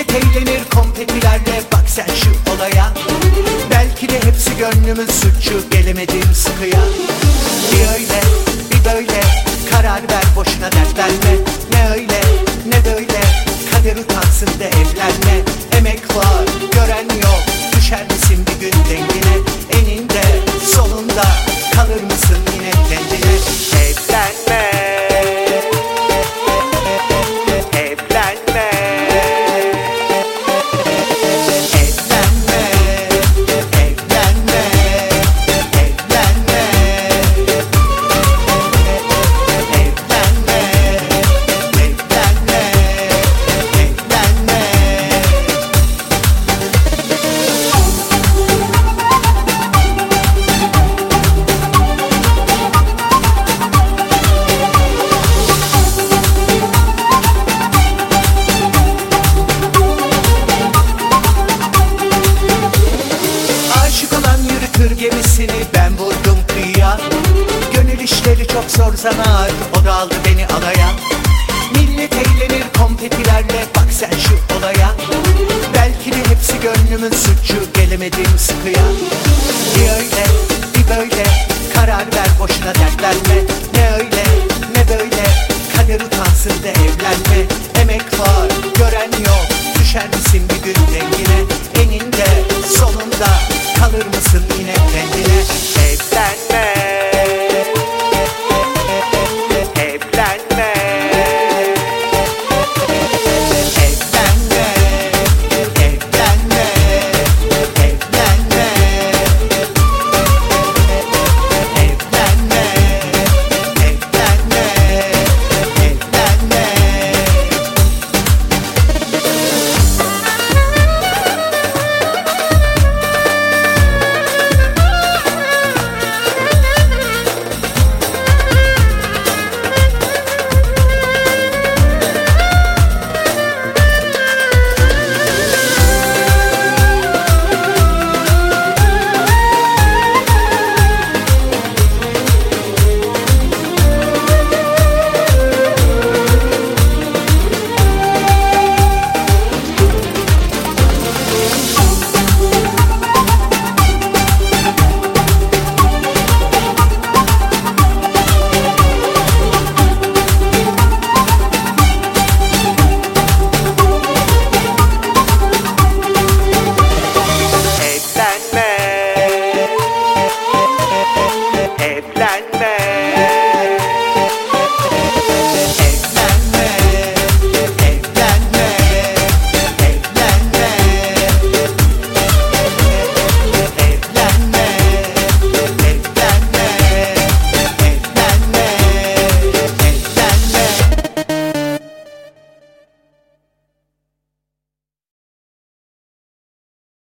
Millet eğlenir konfetilerle, bak sen şu olaya. Belki de hepsi gönlümün suçu, gelemedim sıkıya. Bir öyle bir böyle karar ver, boşuna dertlenme. Ne öyle ne böyle kader utansın de evlenme. Emek var gören yok, düşer misin bir gün dengine? Eninde sonunda kalır mısın yine kendine? Evlenme, evlenme, evlenme, evlenme, evlenme, evlenme, evlenme, evlenme. Aşık olan yürütür gemisini, ben vurdum kıyıya. Gönül işleri çok zor zanaat, o da aldı beni alaya. Millet eğlenir konfetilerle, bak sen şu olaya. Belki de hepsi gönlümün suçu, gelemedim sıkıya. Bir öyle bir böyle karar ver, boşuna dertlenme.